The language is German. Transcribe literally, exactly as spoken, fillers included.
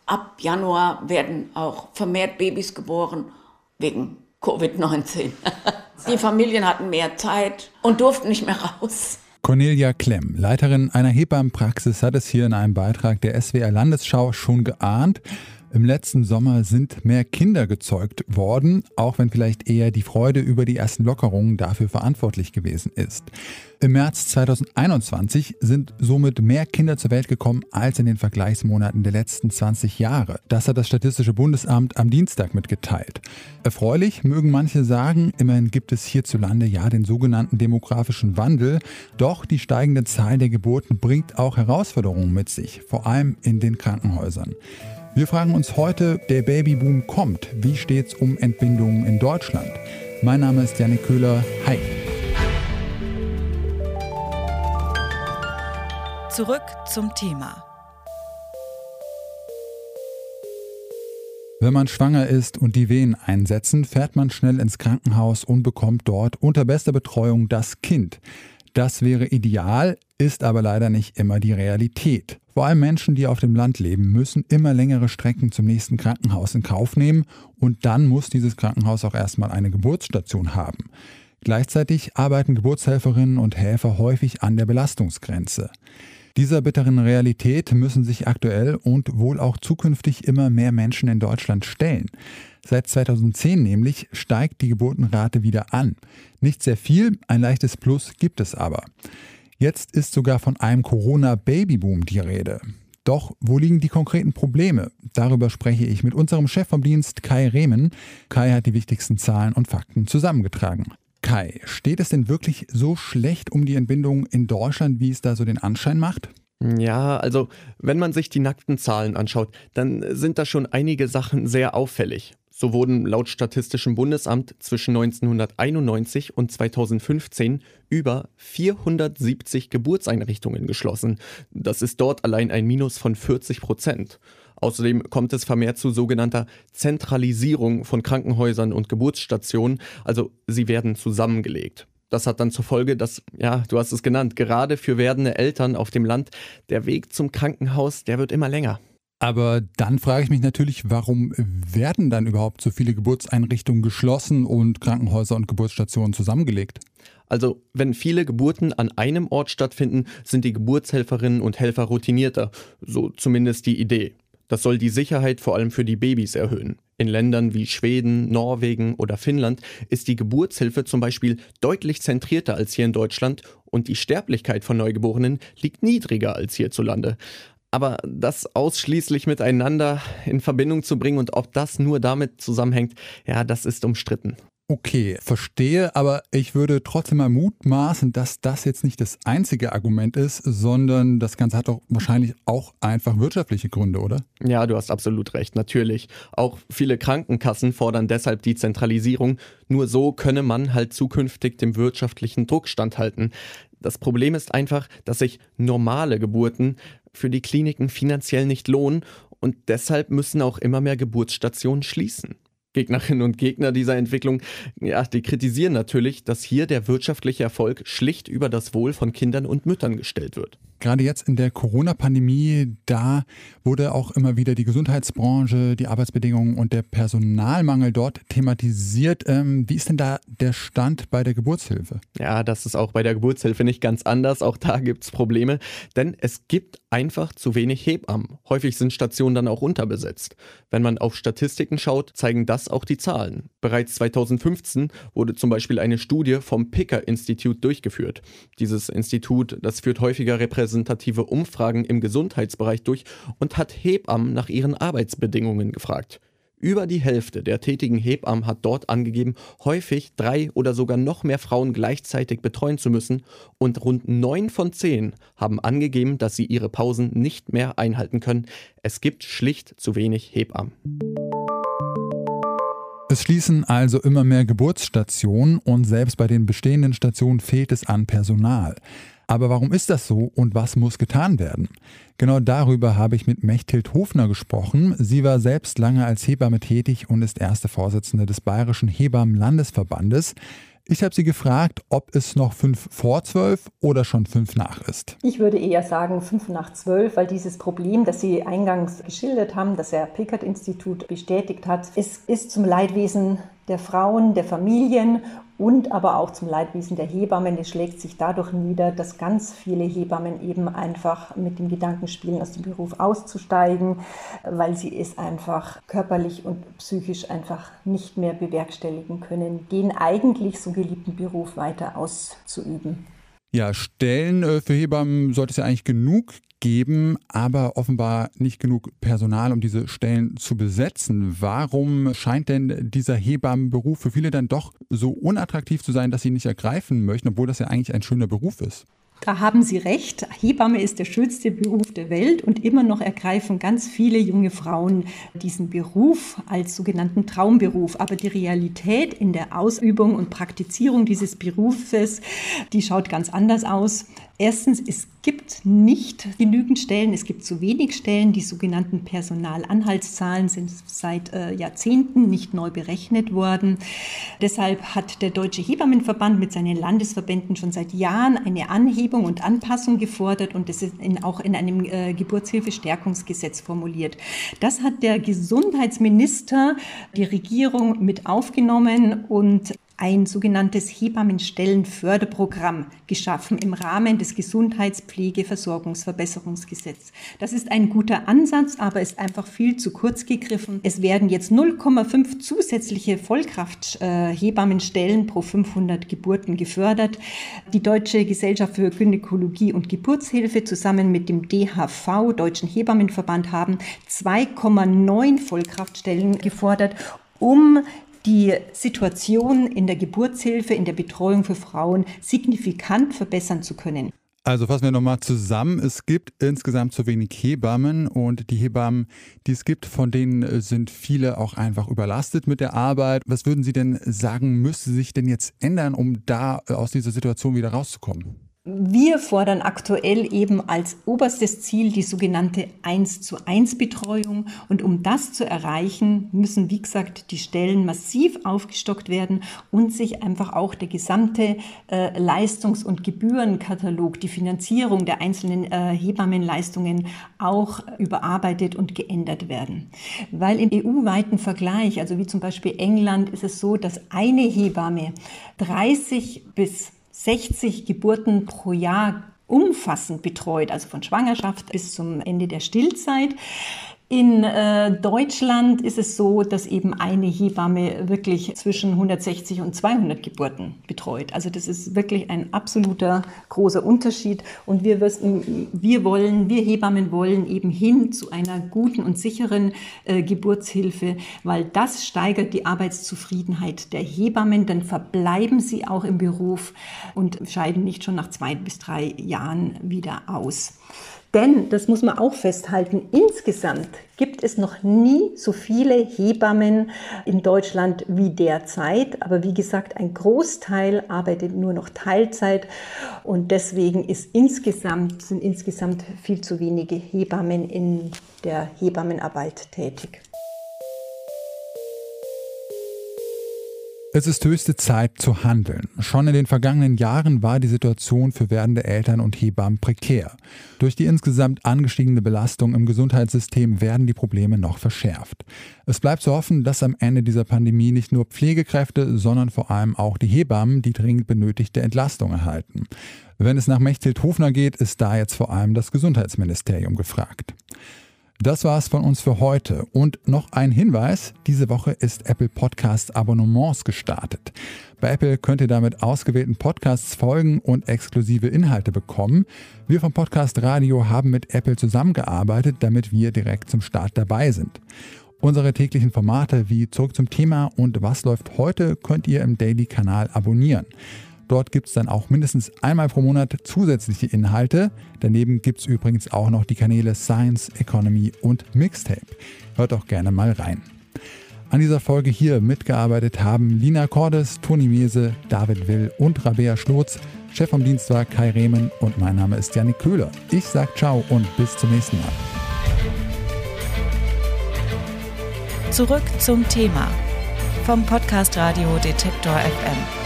Ab Januar werden auch vermehrt Babys geboren wegen Covid neunzehn. Die Familien hatten mehr Zeit und durften nicht mehr raus. Cornelia Klemm, Leiterin einer Hebammenpraxis, hat es hier in einem Beitrag der S W R Landesschau schon geahnt. Im letzten Sommer sind mehr Kinder gezeugt worden, auch wenn vielleicht eher die Freude über die ersten Lockerungen dafür verantwortlich gewesen ist. Im März zweitausendeinundzwanzig sind somit mehr Kinder zur Welt gekommen als in den Vergleichsmonaten der letzten zwanzig Jahre. Das hat das Statistische Bundesamt am Dienstag mitgeteilt. Erfreulich mögen manche sagen, immerhin gibt es hierzulande ja den sogenannten demografischen Wandel. Doch die steigende Zahl der Geburten bringt auch Herausforderungen mit sich, vor allem in den Krankenhäusern. Wir fragen uns heute, der Babyboom kommt. Wie steht's um Entbindungen in Deutschland? Mein Name ist Janik Köhler. Hi. Zurück zum Thema. Wenn man schwanger ist und die Wehen einsetzen, fährt man schnell ins Krankenhaus und bekommt dort unter bester Betreuung das Kind. Das wäre ideal, ist aber leider nicht immer die Realität. Vor allem Menschen, die auf dem Land leben, müssen immer längere Strecken zum nächsten Krankenhaus in Kauf nehmen und dann muss dieses Krankenhaus auch erstmal eine Geburtsstation haben. Gleichzeitig arbeiten Geburtshelferinnen und Helfer häufig an der Belastungsgrenze. Dieser bitteren Realität müssen sich aktuell und wohl auch zukünftig immer mehr Menschen in Deutschland stellen. Seit zweitausendzehn nämlich steigt die Geburtenrate wieder an. Nicht sehr viel, ein leichtes Plus gibt es aber. Jetzt ist sogar von einem Corona-Babyboom die Rede. Doch wo liegen die konkreten Probleme? Darüber spreche ich mit unserem Chef vom Dienst, Kai Rehmen. Kai hat die wichtigsten Zahlen und Fakten zusammengetragen. Kai, steht es denn wirklich so schlecht um die Entbindung in Deutschland, wie es da so den Anschein macht? Ja, also wenn man sich die nackten Zahlen anschaut, dann sind da schon einige Sachen sehr auffällig. So wurden laut Statistischem Bundesamt zwischen neunzehnhunderteinundneunzig und zweitausendfünfzehn über vierhundertsiebzig Geburtseinrichtungen geschlossen. Das ist dort allein ein Minus von vierzig Prozent. Außerdem kommt es vermehrt zu sogenannter Zentralisierung von Krankenhäusern und Geburtsstationen, also sie werden zusammengelegt. Das hat dann zur Folge, dass, ja, du hast es genannt, gerade für werdende Eltern auf dem Land, der Weg zum Krankenhaus, der wird immer länger. Aber dann frage ich mich natürlich, warum werden dann überhaupt so viele Geburtseinrichtungen geschlossen und Krankenhäuser und Geburtsstationen zusammengelegt? Also, wenn viele Geburten an einem Ort stattfinden, sind die Geburtshelferinnen und Helfer routinierter, so zumindest die Idee. Das soll die Sicherheit vor allem für die Babys erhöhen. In Ländern wie Schweden, Norwegen oder Finnland ist die Geburtshilfe zum Beispiel deutlich zentrierter als hier in Deutschland und die Sterblichkeit von Neugeborenen liegt niedriger als hierzulande. Aber das ausschließlich miteinander in Verbindung zu bringen und ob das nur damit zusammenhängt, ja, das ist umstritten. Okay, verstehe, aber ich würde trotzdem mal mutmaßen, dass das jetzt nicht das einzige Argument ist, sondern das Ganze hat doch wahrscheinlich auch einfach wirtschaftliche Gründe, oder? Ja, du hast absolut recht, natürlich. Auch viele Krankenkassen fordern deshalb die Zentralisierung. Nur so könne man halt zukünftig dem wirtschaftlichen Druck standhalten. Das Problem ist einfach, dass sich normale Geburten für die Kliniken finanziell nicht lohnen und deshalb müssen auch immer mehr Geburtsstationen schließen. Gegnerinnen und Gegner dieser Entwicklung, ja, die kritisieren natürlich, dass hier der wirtschaftliche Erfolg schlicht über das Wohl von Kindern und Müttern gestellt wird. Gerade jetzt in der Corona-Pandemie, da wurde auch immer wieder die Gesundheitsbranche, die Arbeitsbedingungen und der Personalmangel dort thematisiert. Ähm, wie ist denn da der Stand bei der Geburtshilfe? Ja, das ist auch bei der Geburtshilfe nicht ganz anders. Auch da gibt es Probleme, denn es gibt einfach zu wenig Hebammen. Häufig sind Stationen dann auch unterbesetzt. Wenn man auf Statistiken schaut, zeigen das auch die Zahlen. Bereits zweitausendfünfzehn wurde zum Beispiel eine Studie vom Picker-Institut durchgeführt. Dieses Institut, das führt häufiger repräsentative Umfragen im Gesundheitsbereich durch und hat Hebammen nach ihren Arbeitsbedingungen gefragt. Über die Hälfte der tätigen Hebammen hat dort angegeben, häufig drei oder sogar noch mehr Frauen gleichzeitig betreuen zu müssen und rund neun von zehn haben angegeben, dass sie ihre Pausen nicht mehr einhalten können. Es gibt schlicht zu wenig Hebammen. Es schließen also immer mehr Geburtsstationen und selbst bei den bestehenden Stationen fehlt es an Personal. Aber warum ist das so und was muss getan werden? Genau darüber habe ich mit Mechthild Hofner gesprochen. Sie war selbst lange als Hebamme tätig und ist erste Vorsitzende des Bayerischen Hebammen-Landesverbandes. Ich habe sie gefragt, ob es noch fünf vor zwölf oder schon fünf nach ist. Ich würde eher sagen fünf nach zwölf, weil dieses Problem, das Sie eingangs geschildert haben, das Herr Pickert-Institut bestätigt hat, es ist zum Leidwesen der Frauen, der Familien und aber auch zum Leidwesen der Hebammen. Es schlägt sich dadurch nieder, dass ganz viele Hebammen eben einfach mit dem Gedanken spielen, aus dem Beruf auszusteigen, weil sie es einfach körperlich und psychisch einfach nicht mehr bewerkstelligen können, den eigentlich so geliebten Beruf weiter auszuüben. Ja, Stellen für Hebammen sollte es ja eigentlich genug geben, aber offenbar nicht genug Personal, um diese Stellen zu besetzen. Warum scheint denn dieser Hebammenberuf für viele dann doch so unattraktiv zu sein, dass sie ihn nicht ergreifen möchten, obwohl das ja eigentlich ein schöner Beruf ist? Da haben Sie recht. Hebamme ist der schönste Beruf der Welt und immer noch ergreifen ganz viele junge Frauen diesen Beruf als sogenannten Traumberuf. Aber die Realität in der Ausübung und Praktizierung dieses Berufes, die schaut ganz anders aus. Erstens, es gibt nicht genügend Stellen, es gibt zu wenig Stellen. Die sogenannten Personalanhaltszahlen sind seit äh, Jahrzehnten nicht neu berechnet worden. Deshalb hat der Deutsche Hebammenverband mit seinen Landesverbänden schon seit Jahren eine Anhebung und Anpassung gefordert und das ist in, auch in einem äh, Geburtshilfestärkungsgesetz formuliert. Das hat der Gesundheitsminister, die Regierung mit aufgenommen und ein sogenanntes Hebammenstellenförderprogramm geschaffen im Rahmen des Gesundheitspflegeversorgungsverbesserungsgesetzes. Das ist ein guter Ansatz, aber ist einfach viel zu kurz gegriffen. Es werden jetzt null Komma fünf zusätzliche Vollkraft-Hebammenstellen pro fünfhundert Geburten gefördert. Die Deutsche Gesellschaft für Gynäkologie und Geburtshilfe zusammen mit dem D H V, Deutschen Hebammenverband, haben zwei Komma neun Vollkraftstellen gefordert, um die Situation in der Geburtshilfe, in der Betreuung für Frauen signifikant verbessern zu können. Also fassen wir nochmal zusammen. Es gibt insgesamt zu wenig Hebammen und die Hebammen, die es gibt, von denen sind viele auch einfach überlastet mit der Arbeit. Was würden Sie denn sagen, müsste sich denn jetzt ändern, um da aus dieser Situation wieder rauszukommen? Wir fordern aktuell eben als oberstes Ziel die sogenannte eins zu eins Betreuung. Und um das zu erreichen, müssen, wie gesagt, die Stellen massiv aufgestockt werden und sich einfach auch der gesamte äh, Leistungs- und Gebührenkatalog, die Finanzierung der einzelnen äh, Hebammenleistungen auch überarbeitet und geändert werden. Weil im E U-weiten Vergleich, also wie zum Beispiel England, ist es so, dass eine Hebamme dreißig bis sechzig Geburten pro Jahr umfassend betreut, also von Schwangerschaft bis zum Ende der Stillzeit. In äh, Deutschland ist es so, dass eben eine Hebamme wirklich zwischen hundertsechzig und zweihundert Geburten betreut. Also das ist wirklich ein absoluter großer Unterschied. Und wir, wissen, wir wollen, wir Hebammen wollen eben hin zu einer guten und sicheren äh, Geburtshilfe, weil das steigert die Arbeitszufriedenheit der Hebammen. Dann verbleiben sie auch im Beruf und scheiden nicht schon nach zwei bis drei Jahren wieder aus. Denn, das muss man auch festhalten, insgesamt gibt es noch nie so viele Hebammen in Deutschland wie derzeit. Aber wie gesagt, ein Großteil arbeitet nur noch Teilzeit und deswegen ist insgesamt, sind insgesamt viel zu wenige Hebammen in der Hebammenarbeit tätig. Es ist höchste Zeit zu handeln. Schon in den vergangenen Jahren war die Situation für werdende Eltern und Hebammen prekär. Durch die insgesamt angestiegene Belastung im Gesundheitssystem werden die Probleme noch verschärft. Es bleibt zu hoffen, dass am Ende dieser Pandemie nicht nur Pflegekräfte, sondern vor allem auch die Hebammen die dringend benötigte Entlastung erhalten. Wenn es nach Mechthild Hofner geht, ist da jetzt vor allem das Gesundheitsministerium gefragt. Das war's von uns für heute. Und noch ein Hinweis, diese Woche ist Apple Podcast Abonnements gestartet. Bei Apple könnt ihr damit ausgewählten Podcasts folgen und exklusive Inhalte bekommen. Wir vom Podcast Radio haben mit Apple zusammengearbeitet, damit wir direkt zum Start dabei sind. Unsere täglichen Formate wie Zurück zum Thema und Was läuft heute könnt ihr im Daily-Kanal abonnieren. Dort gibt es dann auch mindestens einmal pro Monat zusätzliche Inhalte. Daneben gibt es übrigens auch noch die Kanäle Science, Economy und Mixtape. Hört auch gerne mal rein. An dieser Folge hier mitgearbeitet haben Lina Cordes, Toni Mese, David Will und Rabea Schlotz. Chef vom Dienst war Kai Rehmen und mein Name ist Jannik Köhler. Ich sag ciao und bis zum nächsten Mal. Zurück zum Thema vom Podcast Radio Detektor F M.